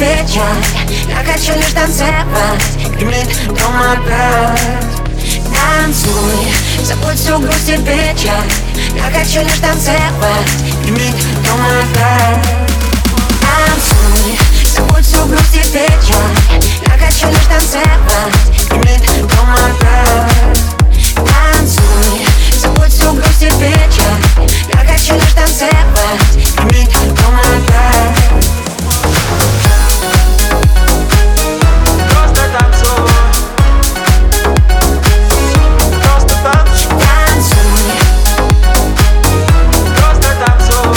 печаль. Я хочу лишь танцевать, гремит дом опять. Танцуй, забудь всю грусть и печаль. Я хочу лишь танцевать, гремит дом опять. Танцуй, забудь всю грусть и печаль. Я хочу лишь танцевать, гремит дом опять. Танцуй, забудь всю грусть и печаль. Я хочу лишь танцевать, гремит дом опять. Просто танцуй. Просто танцуй. Танцуй, Просто танцуй.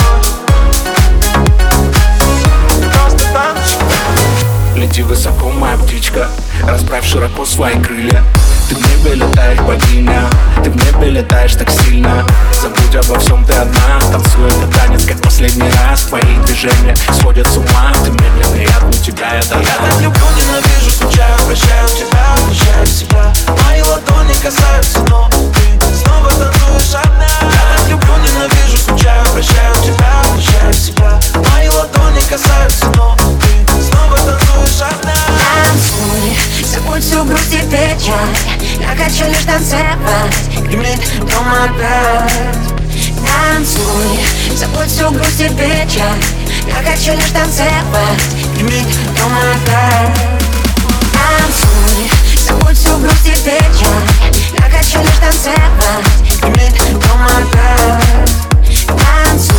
Просто танцуй. Лети высоко, моя птичка, расправь широко свои крылья. Ты в небе летаешь, богиня, ты в небе летаешь так сильно. Забудь обо всем, ты одна. Танцуй этот танец, как последний раз. Твои движения сводят с ума. Ты медленный, я для тебя, Я так люблю, ненавижу, скучаю, прощаю тебя, прощаю себя. Мои ладони касаются, но ты снова танцуешь одна. Я так люблю, ненавижу, скучаю, прощаю тебя, прощаю себя. Мои ладони касаются, но ты снова танцуешь одна. танцуй, забудь всю грусть и печаль. Я хочу лишь танцевать, гремит дом опять. Танцуй, забудь всю грусть и печаль. Я хочу лишь танцевать, гремит дом опять. Танцуй, забудь всю грусть и печаль. Я хочу лишь танцевать, гремит дом опять. Танцуй.